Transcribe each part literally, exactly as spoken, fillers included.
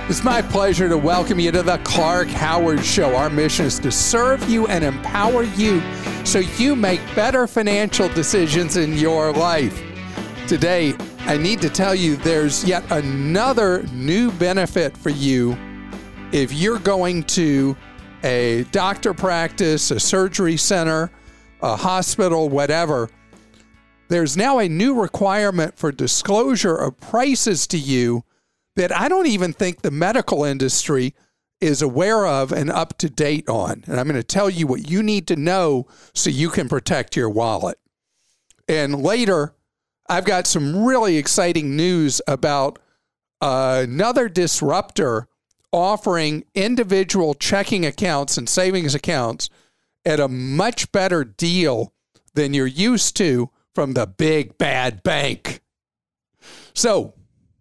It's my pleasure to welcome you to the Clark Howard Show. Our mission is to serve you and empower you so you make better financial decisions in your life. Today, I need to tell you there's yet another new benefit for you if you're going to a doctor practice, a surgery center, a hospital, whatever. There's now a new requirement for disclosure of prices to you that I don't even think the medical industry is aware of and up to date on. And I'm going to tell you what you need to know so you can protect your wallet. And later, I've got some really exciting news about uh, another disruptor offering individual checking accounts and savings accounts at a much better deal than you're used to from the big bad bank. So,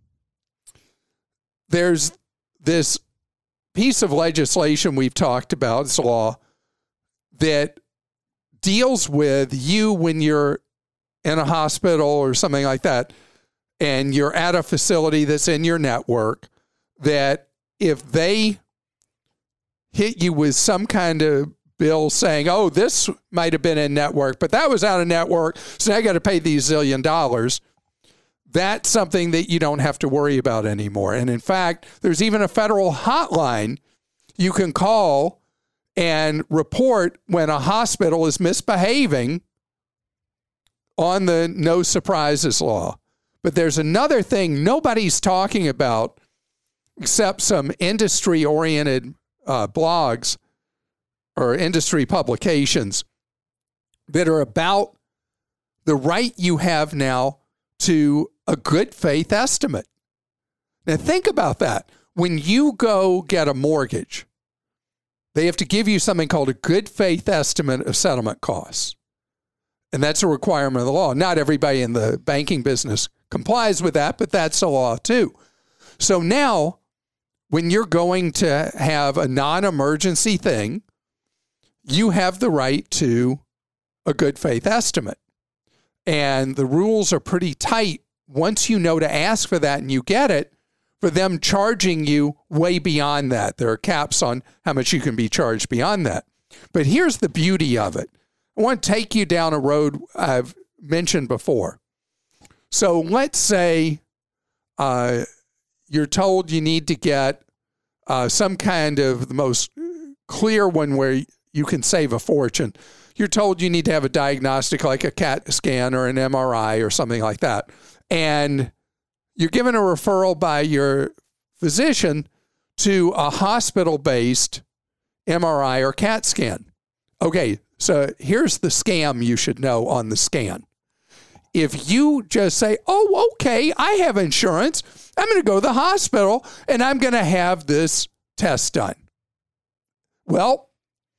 there's this piece of legislation we've talked about, this law, that deals with you when you're in a hospital or something like that, and you're at a facility that's in your network, that if they hit you with some kind of bill saying, oh, this might have been in network, but that was out of network, so now I got to pay these zillion dollars, that's something that you don't have to worry about anymore. And in fact, there's even a federal hotline you can call and report when a hospital is misbehaving on the no surprises law. But there's another thing nobody's talking about except some industry-oriented uh, blogs or industry publications that are about the right you have now to a good faith estimate. Now think about that. When you go get a mortgage, they have to give you something called a good faith estimate of settlement costs. And that's a requirement of the law. Not everybody in the banking business complies with that, but that's the law too. So now, when you're going to have a non-emergency thing, you have the right to a good faith estimate. And the rules are pretty tight once you know to ask for that and you get it, for them charging you way beyond that. There are caps on how much you can be charged beyond that. But here's the beauty of it. I want to take you down a road I've mentioned before. So let's say uh, you're told you need to get uh, some kind of the most clear one where you can save a fortune. You're told you need to have a diagnostic like a CAT scan or an M R I or something like that. And you're given a referral by your physician to a hospital-based M R I or CAT scan. Okay, so here's the scam you should know on the scan. If you just say, oh, okay, I have insurance, I'm going to go to the hospital and I'm going to have this test done. Well,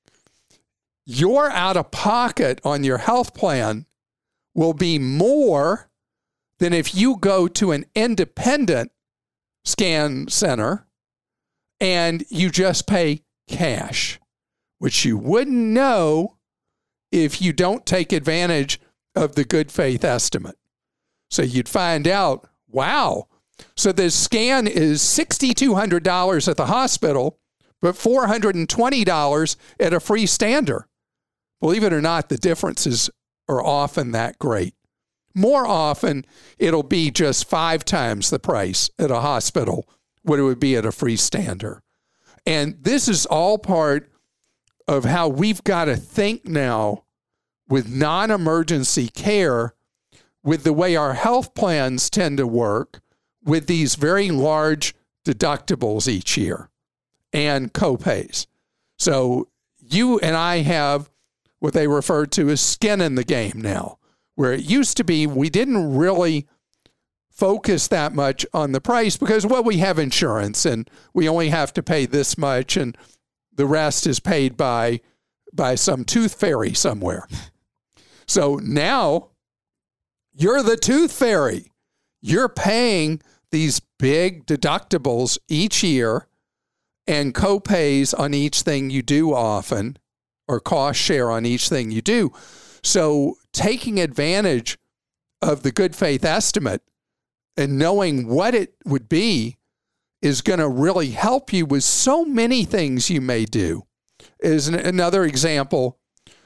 your out-of-pocket on your health plan will be more than if you go to an independent scan center and you just pay cash, which you wouldn't know if you don't take advantage of the good faith estimate. So you'd find out, wow, so the scan is six thousand two hundred dollars at the hospital, but four hundred twenty dollars at a freestander. Believe it or not, the differences are often that great. More often, it'll be just five times the price at a hospital what it would be at a freestander. And this is all part of how we've got to think now with non-emergency care, with the way our health plans tend to work, with these very large deductibles each year and copays. So you and I have what they refer to as skin in the game now, where it used to be we didn't really focus that much on the price because, well, we have insurance and we only have to pay this much and the rest is paid by by some tooth fairy somewhere. So now you're the tooth fairy. You're paying these big deductibles each year and copays on each thing you do often, or cost share on each thing you do. So taking advantage of the good faith estimate and knowing what it would be is going to really help you with so many things you may do. Is an, another example,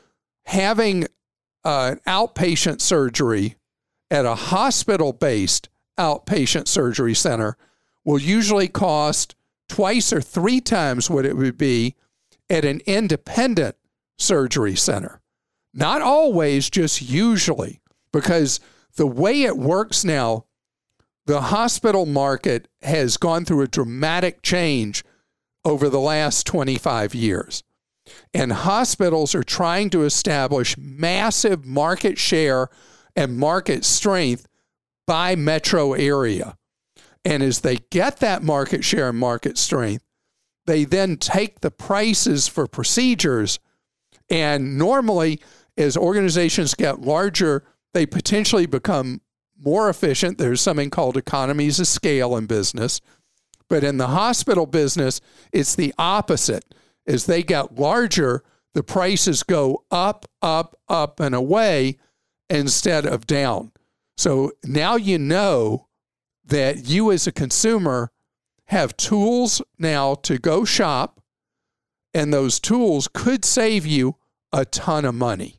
having uh, outpatient surgery at a hospital-based outpatient surgery center will usually cost twice or three times what it would be at an independent surgery center. Not always, just usually, because the way it works now, the hospital market has gone through a dramatic change over the last twenty-five years. And hospitals are trying to establish massive market share and market strength by metro area. And as they get that market share and market strength, they then take the prices for procedures. And normally, as organizations get larger, they potentially become more efficient. There's something called economies of scale in business. But in the hospital business, it's the opposite. As they get larger, the prices go up, up, up, and away instead of down. So now you know that you as a consumer have tools now to go shop, and those tools could save you a ton of money.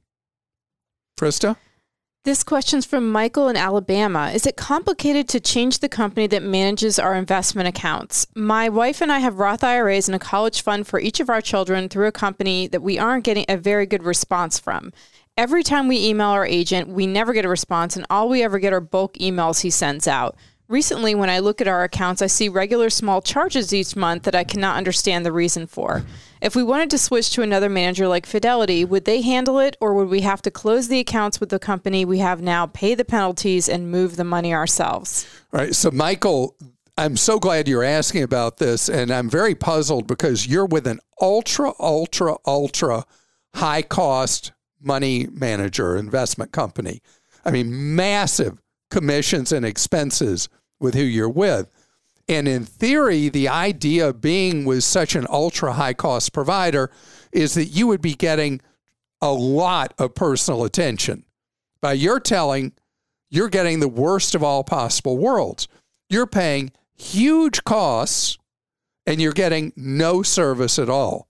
Krista? This question's from Michael in Alabama. Is it complicated to change the company that manages our investment accounts? My wife and I have Roth I R As and a college fund for each of our children through a company that we aren't getting a very good response from. Every time we email our agent, we never get a response, and all we ever get are bulk emails he sends out. Recently, when I look at our accounts, I see regular small charges each month that I cannot understand the reason for. If we wanted to switch to another manager like Fidelity, would they handle it, or would we have to close the accounts with the company we have now, pay the penalties, and move the money ourselves? All right. So, Michael, I'm so glad you're asking about this, and I'm very puzzled because you're with an ultra, ultra, ultra high-cost money manager investment company. I mean, massive commissions and expenses with who you're with. And in theory, the idea of being with such an ultra high cost provider is that you would be getting a lot of personal attention. By your telling, you're getting the worst of all possible worlds. You're paying huge costs and you're getting no service at all.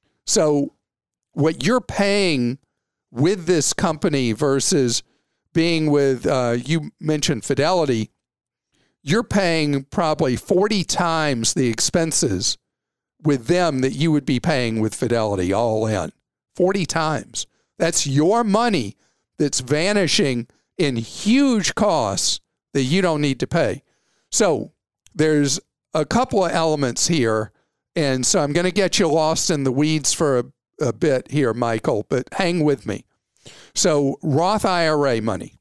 So what you're paying with this company versus being with, uh, you mentioned Fidelity, you're paying probably forty times the expenses with them that you would be paying with Fidelity all in. forty times. That's your money that's vanishing in huge costs that you don't need to pay. So there's a couple of elements here. And so I'm going to get you lost in the weeds for a, a bit here, Michael, but hang with me. So Roth I R A money,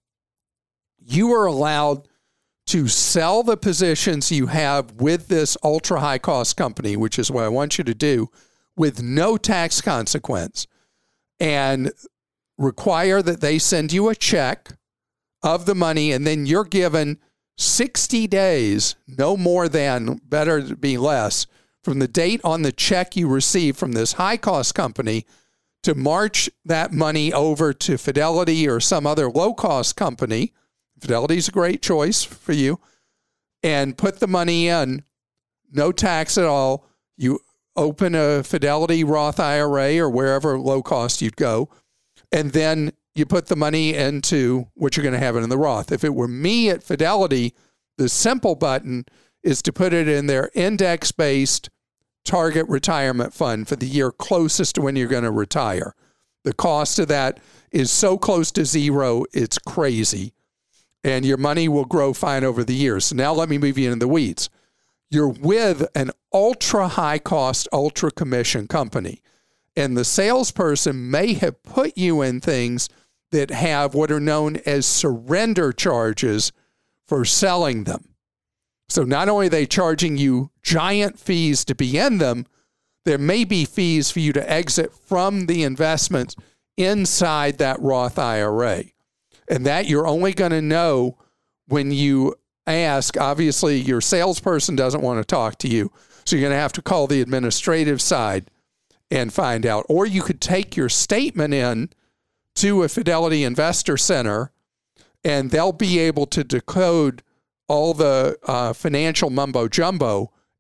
you are allowed to sell the positions you have with this ultra high cost company, which is what I want you to do, with no tax consequence, and require that they send you a check of the money, and then you're given sixty days, no more than, better to be less, from the date on the check you receive from this high cost company to march that money over to Fidelity or some other low cost company. Fidelity's a great choice for you, and put the money in, no tax at all. You open a Fidelity Roth I R A or wherever low cost you'd go, and then you put the money into what you're going to have it in the Roth. If it were me at Fidelity, the simple button is to put it in their index-based target retirement fund for the year closest to when you're going to retire. The cost of that is so close to zero, it's crazy. And your money will grow fine over the years. So now let me move you into the weeds. You're with an ultra high cost, ultra commission company. And the salesperson may have put you in things that have what are known as surrender charges for selling them. So not only are they charging you giant fees to be in them, there may be fees for you to exit from the investments inside that Roth I R A. And that you're only going to know when you ask. Obviously, your salesperson doesn't want to talk to you, so you're going to have to call the administrative side and find out. Or you could take your statement in to a Fidelity Investor Center, and they'll be able to decode all the uh, financial mumbo-jumbo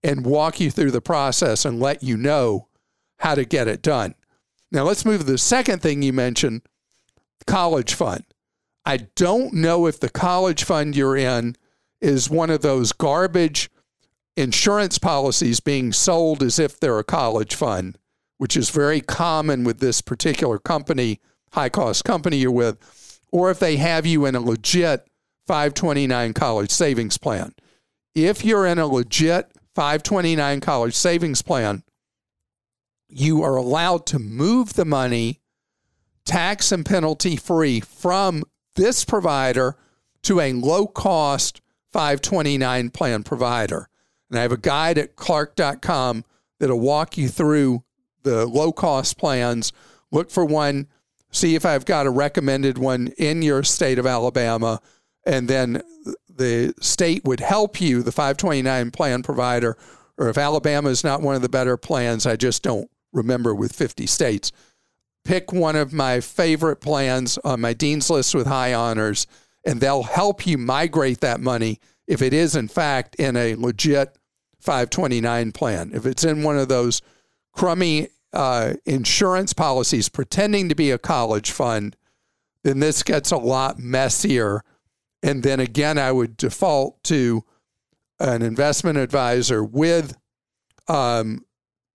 and walk you through the process and let you know how to get it done. Now let's move to the second thing you mentioned, college fund. I don't know if the college fund you're in is one of those garbage insurance policies being sold as if they're a college fund, which is very common with this particular company, high-cost company you're with, or if they have you in a legit five twenty-nine college savings plan. If you're in a legit five twenty-nine college savings plan, you are allowed to move the money tax and penalty free from this provider to a low-cost five twenty-nine plan provider. And I have a guide at Clark dot com that'll walk you through the low-cost plans. Look for one, see if I've got a recommended one in your state of Alabama, and then the state would help you, the five twenty-nine plan provider, or if Alabama is not one of the better plans, I just don't remember with fifty states. Pick one of my favorite plans on my Dean's List with high honors, and they'll help you migrate that money if it is, in fact, in a legit five twenty-nine plan. If it's in one of those crummy uh, insurance policies pretending to be a college fund, then this gets a lot messier. And then again, I would default to an investment advisor with um,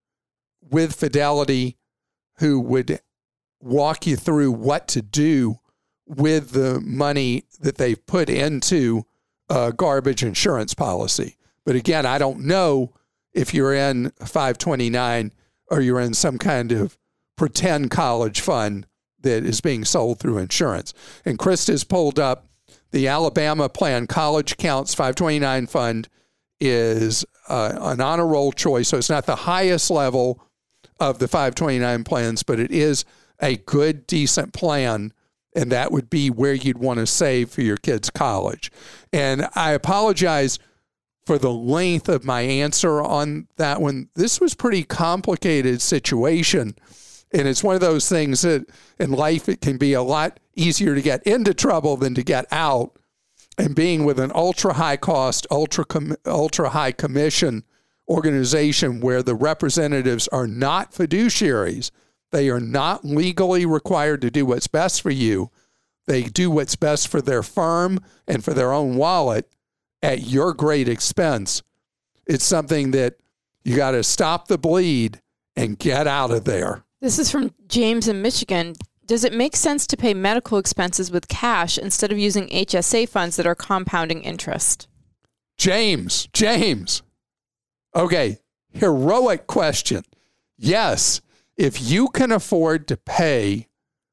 with Fidelity who would walk you through what to do with the money that they've put into a garbage insurance policy. But again, I don't know if you're in five twenty-nine or you're in some kind of pretend college fund that is being sold through insurance. And Krista's pulled up the Alabama plan, College Counts five twenty-nine fund is uh, an honor roll choice. So it's not the highest level of the five twenty-nine plans, but it is a good, decent plan. And that would be where you'd want to save for your kids' college. And I apologize for the length of my answer on that one. This was a pretty complicated situation. And it's one of those things that in life, it can be a lot easier to get into trouble than to get out. And being with an ultra high cost, ultra, com- ultra high commission organization where the representatives are not fiduciaries, they are not legally required to do what's best for you. They do what's best for their firm and for their own wallet at your great expense. It's something that you got to stop the bleed and get out of there. This is from James in Michigan. Does it make sense to pay medical expenses with cash instead of using H S A funds that are compounding interest? James, James. Okay, heroic question. Yes, if you can afford to pay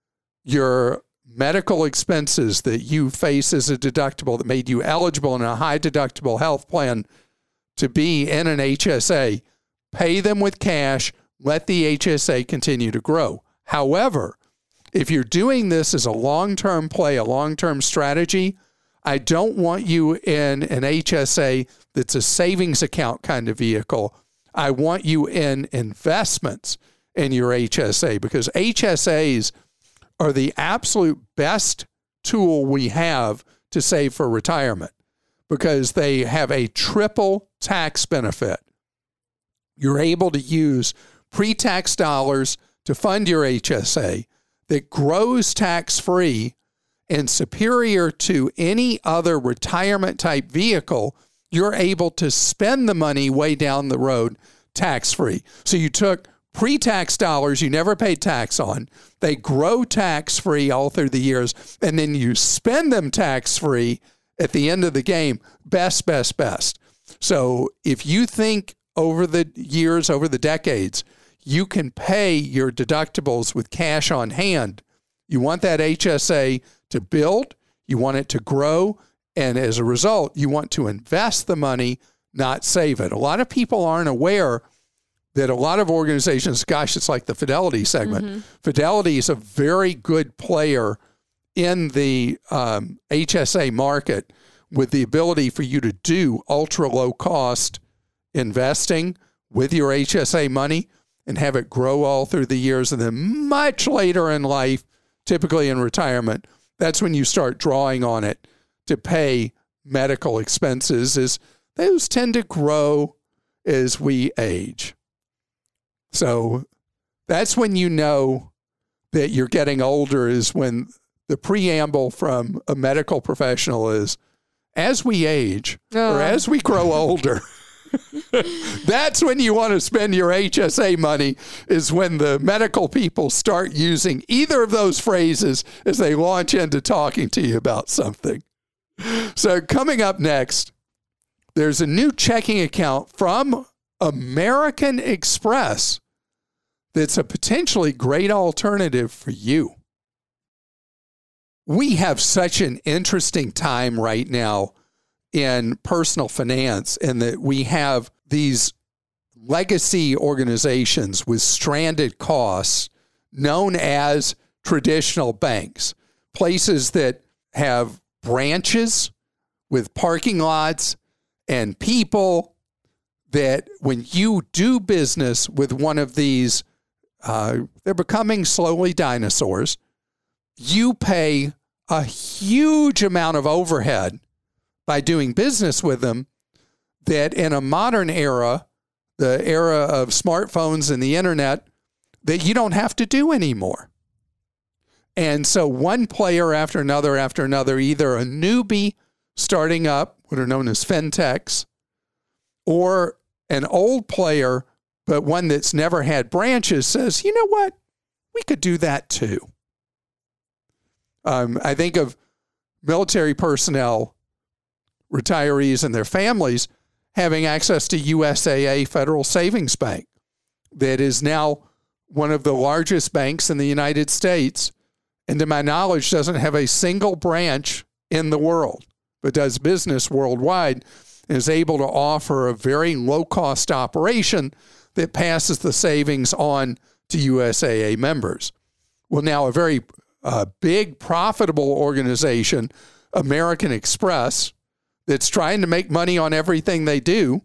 your medical expenses that you face as a deductible that made you eligible in a high deductible health plan to be in an H S A, pay them with cash, let the H S A continue to grow. However, if you're doing this as a long-term play, a long-term strategy, I don't want you in an H S A that's a savings account kind of vehicle. I want you in investments in your H S A, because H S As are the absolute best tool we have to save for retirement, because they have a triple tax benefit. You're able to use pre-tax dollars to fund your H S A that grows tax-free and superior to any other retirement type vehicle. You're able to spend the money way down the road tax-free. So you took pre-tax dollars you never paid tax on, they grow tax-free all through the years, and then you spend them tax-free at the end of the game. Best, best, best. So if you think over the years, over the decades, you can pay your deductibles with cash on hand, you want that H S A to build, you want it to grow, and as a result, you want to invest the money, not save it. A lot of people aren't aware that a lot of organizations, gosh, it's like the Fidelity segment. Mm-hmm. Fidelity is a very good player in the um, H S A market with the ability for you to do ultra low cost investing with your H S A money and have it grow all through the years. And then much later in life, typically in retirement, that's when you start drawing on it to pay medical expenses, is those tend to grow as we age. So that's when you know that you're getting older, is when the preamble from a medical professional is, as we age oh. or as we grow older, that's when you want to spend your H S A money, is when the medical people start using either of those phrases as they launch into talking to you about something. So coming up next, there's a new checking account from American Express that's a potentially great alternative for you. We have such an interesting time right now in personal finance, in that we have these legacy organizations with stranded costs known as traditional banks, places that have branches with parking lots and people that when you do business with one of these, uh, they're becoming slowly dinosaurs, you pay a huge amount of overhead by doing business with them, that in a modern era, the era of smartphones and the internet, that you don't have to do anymore. And so one player after another after another, either a newbie starting up, what are known as fintechs, or an old player, but one that's never had branches, says, you know what, we could do that too. Um, I think of military personnel, retirees and their families having access to U S A A Federal Savings Bank, that is now one of the largest banks in the United States, and to my knowledge doesn't have a single branch in the world, but does business worldwide, and is able to offer a very low-cost operation that passes the savings on to U S A A members. Well, now a very uh, big, profitable organization, American Express, that's trying to make money on everything they do,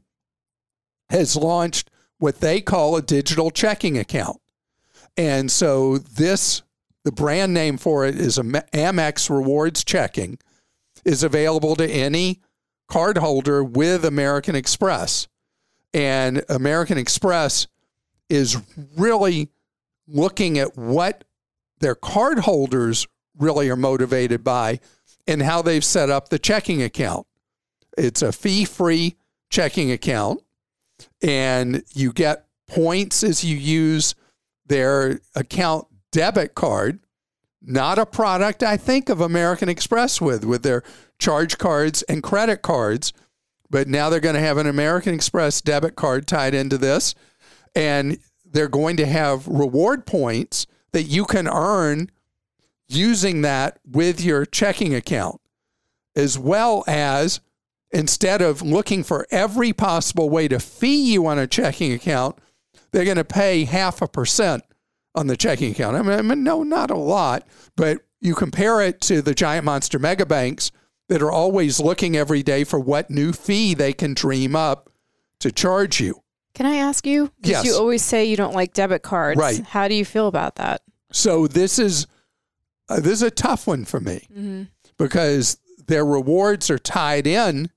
has launched what they call a digital checking account. And so this, the brand name for it is Amex Rewards Checking, is available to any cardholder with American Express. And American Express is really looking at what their cardholders really are motivated by and how they've set up the checking account. It's a fee-free checking account, and you get points as you use their account debit card, not a product I think of American Express with, with their charge cards and credit cards, but now they're going to have an American Express debit card tied into this, and they're going to have reward points that you can earn using that with your checking account, as well as, instead of looking for every possible way to fee you on a checking account, they're going to pay half a percent on the checking account. I mean, I mean, no, not a lot, but you compare it to the giant monster mega banks that are always looking every day for what new fee they can dream up to charge you. Can I ask you? Because yes. You always say you don't like debit cards. Right. How do you feel about that? So this is uh, this is a tough one for me, mm-hmm. because their rewards are tied in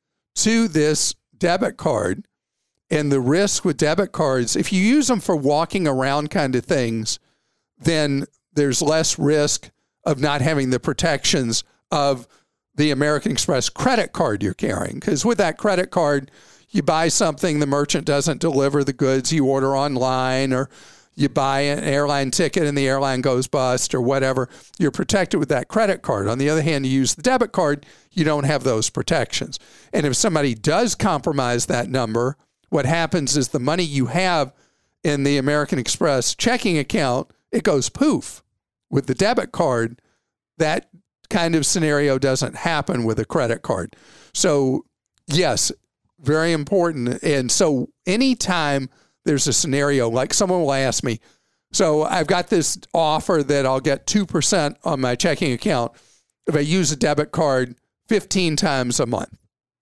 to this debit card, and the risk with debit cards, if you use them for walking around kind of things, then there's less risk of not having the protections of the American Express credit card you're carrying. Because with that credit card, you buy something, the merchant doesn't deliver the goods, you order online, or you buy an airline ticket and the airline goes bust or whatever, you're protected with that credit card. On the other hand, you use the debit card, you don't have those protections. And if somebody does compromise that number, what happens is the money you have in the American Express checking account, it goes poof. With the debit card, that kind of scenario doesn't happen with a credit card. So yes, very important. And so anytime there's a scenario, like someone will ask me, so I've got this offer that I'll get two percent on my checking account if I use a debit card fifteen times a month.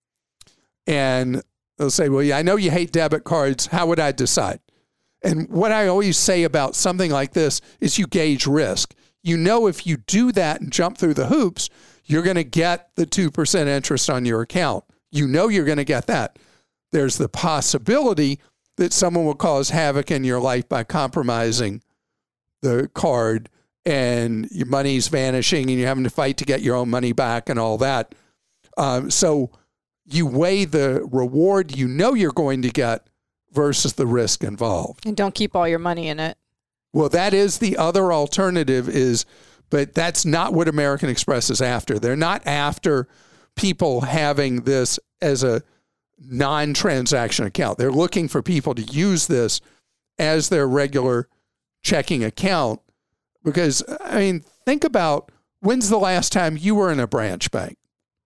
And they'll say, well, yeah, I know you hate debit cards. How would I decide? And what I always say about something like this is you gauge risk. You know, if you do that and jump through the hoops, you're going to get the two percent interest on your account. You know you're going to get that. there's the possibility that someone will cause havoc in your life by compromising the card and your money's vanishing and you're having to fight to get your own money back and all that. Um, so you weigh the reward you know you're going to get versus the risk involved. And don't keep all your money in it. Well, that is the other alternative is, but that's not what American Express is after. They're not after people having this as a non-transaction account. They're looking for people to use this as their regular checking account because, I mean, think about when's the last time you were in a branch bank?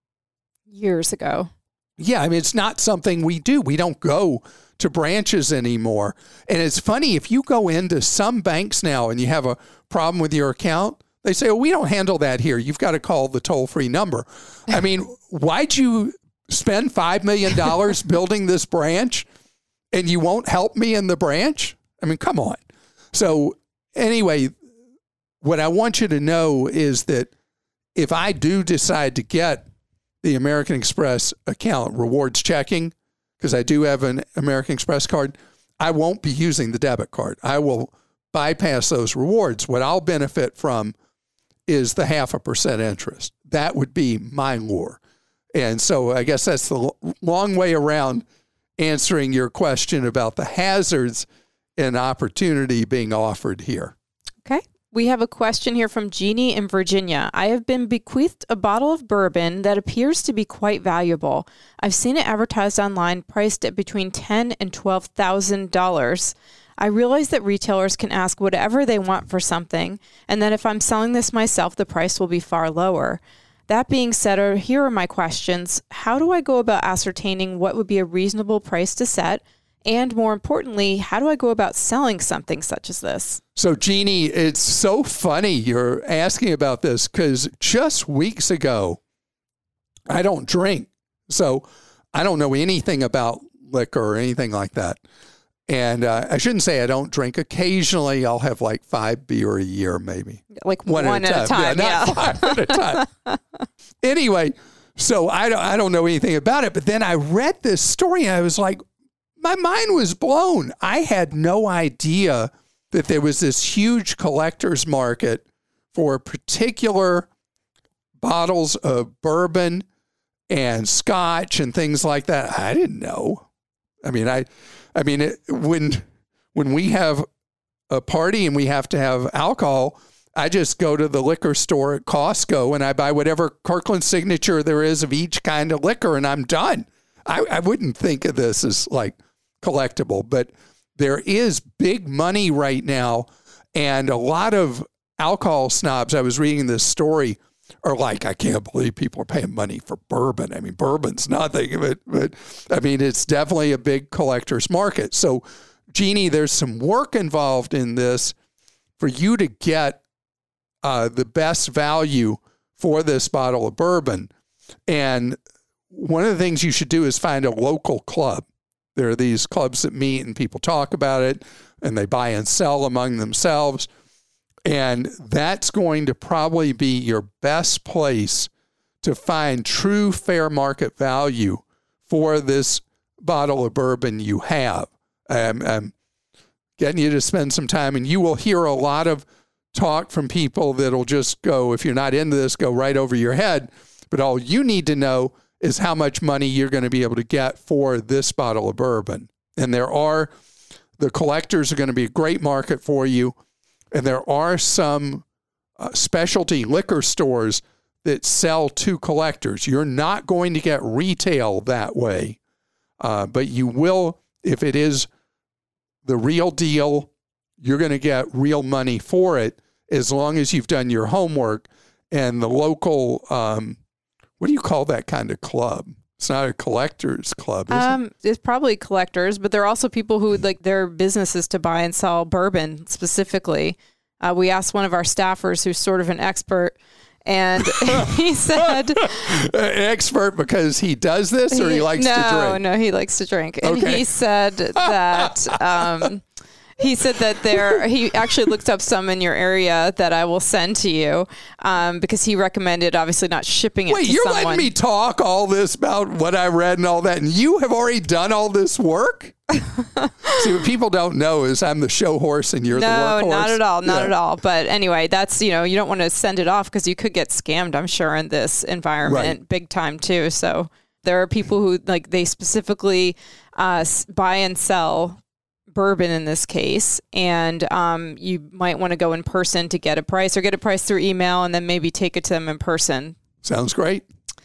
Years ago. Yeah, I mean, it's not something we do. We don't go to branches anymore. And it's funny, if you go into some banks now and you have a problem with your account, they say, oh, we don't handle that here. You've got to call the toll-free number. I mean, why'd you spend five million dollars building this branch and you won't help me in the branch? I mean, come on. So anyway, what I want you to know is that if I do decide to get the American Express account rewards checking, because I do have an American Express card, I won't be using the debit card. I will bypass those rewards. What I'll benefit from is the half a percent interest. That would be my lure. And so I guess that's the long way around answering your question about the hazards and opportunity being offered here. Okay. We have a question here from Jeannie in Virginia. I have been bequeathed a bottle of bourbon that appears to be quite valuable. I've seen it advertised online, priced at between ten thousand dollars and twelve thousand dollars. I realize that retailers can ask whatever they want for something, and that if I'm selling this myself, the price will be far lower. That being said, here are my questions. How do I go about ascertaining what would be a reasonable price to set? And more importantly, how do I go about selling something such as this? So, Jeannie, it's so funny you're asking about this because just weeks ago, I don't drink. So I don't know anything about liquor or anything like that. And uh, I shouldn't say I don't drink. Occasionally, I'll have like five beer a year, maybe. Like one, one at, a time. Yeah, yeah. not five at a time. Anyway, so I don't, I don't know anything about it. But then I read this story and I was like, my mind was blown. I had no idea that there was this huge collector's market for particular bottles of bourbon and scotch and things like that. I didn't know. I mean, I, I mean, it, when when we have a party and we have to have alcohol, I just go to the liquor store at Costco and I buy whatever Kirkland signature there is of each kind of liquor and I'm done. I, I wouldn't think of this as like collectible, but there is big money right now. And a lot of alcohol snobs, I was reading this story, are like, I can't believe people are paying money for bourbon. I mean, bourbon's nothing, but, but I mean, it's definitely a big collector's market. So, Jeannie, there's some work involved in this for you to get uh, the best value for this bottle of bourbon. And one of the things you should do is find a local club. There are these clubs that meet and people talk about it and they buy and sell among themselves. And that's going to probably be your best place to find true fair market value for this bottle of bourbon you have. I'm, I'm getting you to spend some time, and you will hear a lot of talk from people that'll just go, if you're not into this, go right over your head. But all you need to know is how much money you're going to be able to get for this bottle of bourbon. And there are, the collectors are going to be a great market for you. And there are some uh, specialty liquor stores that sell to collectors. You're not going to get retail that way, uh, but you will, if it is the real deal, you're going to get real money for it as long as you've done your homework. And the local, um, what do you call that kind of club? It's not a collector's club, is um, it? It's probably collectors, but there are also people who would like their businesses to buy and sell bourbon specifically. Uh, we asked one of our staffers who's sort of an expert, and he said... An expert because he does this or he, he likes no, to drink? No, no, he likes to drink. And okay. he said that... Um, He said that there, he actually looked up some in your area that I will send to you um, because he recommended obviously not shipping it Wait, to you're someone. letting me talk all this about what I read and all that, and you have already done all this work? See, what people don't know is I'm the show horse and you're no, the workhorse. No, not at all. Not yeah. at all. But anyway, that's, you know, you don't want to send it off because you could get scammed, I'm sure, in this environment right. big time too. So there are people who, like, they specifically uh, buy and sell bourbon in this case, and um, you might want to go in person to get a price or get a price through email and then maybe take it to them in person. Sounds great.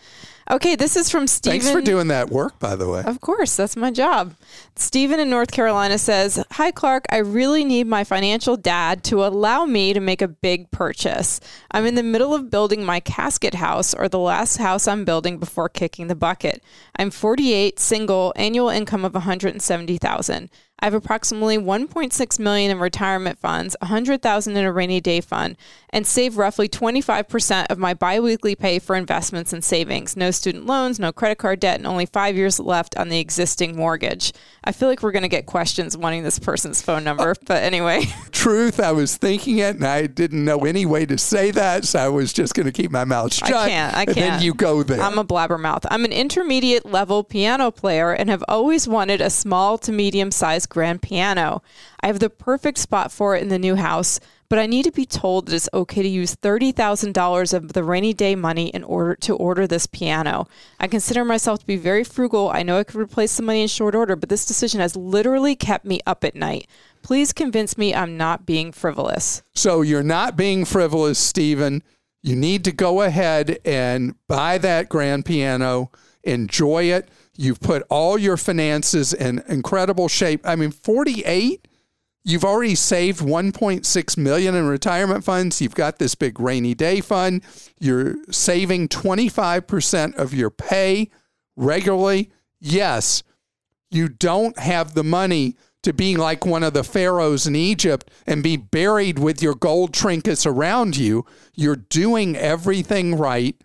Okay, this is from Stephen. Thanks for doing that work, by the way. Of course, that's my job. Stephen in North Carolina says, "Hi, Clark. I really need my financial dad to allow me to make a big purchase. I'm in the middle of building my casket house, or the last house I'm building before kicking the bucket. I'm forty-eight, single, annual income of one hundred seventy thousand dollars. I have approximately one point six million dollars in retirement funds, one hundred thousand dollars in a rainy day fund, and save roughly twenty-five percent of my biweekly pay for investments and savings. No student loans, no credit card debt, and only five years left on the existing mortgage." I feel like we're going to get questions wanting this person's phone number, but anyway. Truth, I was thinking it, and I didn't know any way to say that, so I was just going to keep my mouth shut. I can't. I can't. And then you go there. I'm a blabbermouth. I'm an intermediate level piano player and have always wanted a small to medium sized grand piano. I have the perfect spot for it in the new house, but I need to be told that it's okay to use thirty thousand dollars of the rainy day money in order to order this piano. I consider myself to be very frugal. I know I could replace the money in short order, but this decision has literally kept me up at night. Please convince me I'm not being frivolous. So you're not being frivolous, Stephen. You need to go ahead and buy that grand piano, enjoy it. You've put all your finances in incredible shape. I mean, forty-eight, you've already saved one point six million dollars in retirement funds. You've got this big rainy day fund. You're saving twenty-five percent of your pay regularly. Yes, you don't have the money to be like one of the pharaohs in Egypt and be buried with your gold trinkets around you. You're doing everything right.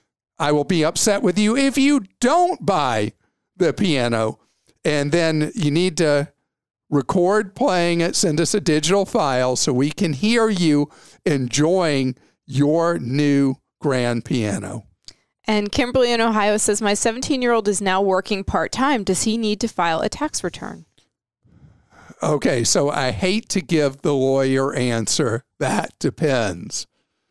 I will be upset with you if you don't buy the piano. And then you need to record playing it, send us a digital file so we can hear you enjoying your new grand piano. And Kimberly in Ohio says, "My seventeen-year-old is now working part-time. Does he need to file a tax return?" Okay, so I hate to give the lawyer answer. That depends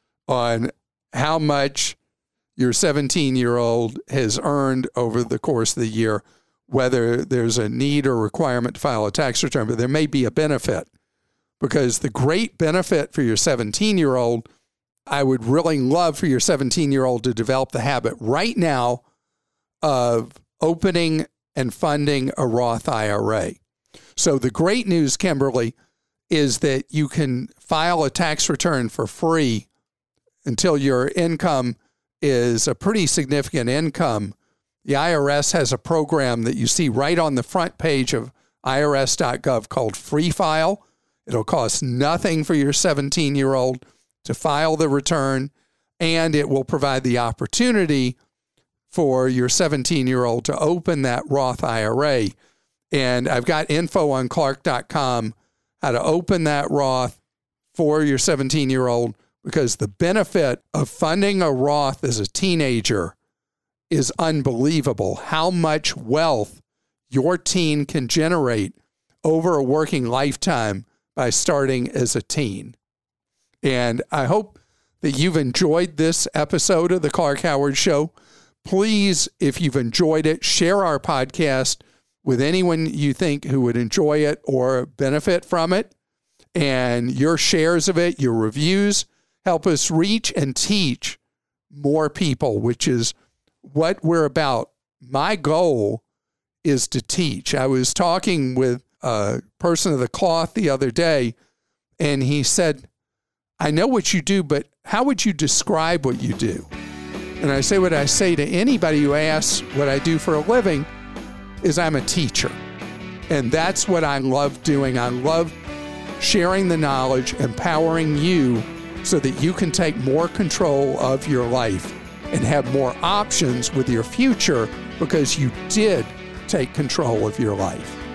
on how much your seventeen-year-old has earned over the course of the year, whether there's a need or requirement to file a tax return, but there may be a benefit, because the great benefit for your seventeen-year-old, I would really love for your seventeen-year-old to develop the habit right now of opening and funding a Roth I R A. So the great news, Kimberly, is that you can file a tax return for free until your income is a pretty significant income. The I R S has a program that you see right on the front page of I R S dot gov called Free File. It'll cost nothing for your seventeen-year-old to file the return, and it will provide the opportunity for your seventeen-year-old to open that Roth I R A. And I've got info on Clark dot com how to open that Roth for your seventeen-year-old, because the benefit of funding a Roth as a teenager is unbelievable. How much wealth your teen can generate over a working lifetime by starting as a teen. And I hope that you've enjoyed this episode of the Clark Howard Show. Please, if you've enjoyed it, share our podcast with anyone you think who would enjoy it or benefit from it. And your shares of it, your reviews, help us reach and teach more people, which is what we're about. My goal is to teach. I was talking with a person of the cloth the other day, and he said, "I know what you do, but how would you describe what you do?" And I say what I say to anybody who asks what I do for a living is I'm a teacher. And that's what I love doing. I love sharing the knowledge, empowering you so that you can take more control of your life and have more options with your future because you did take control of your life.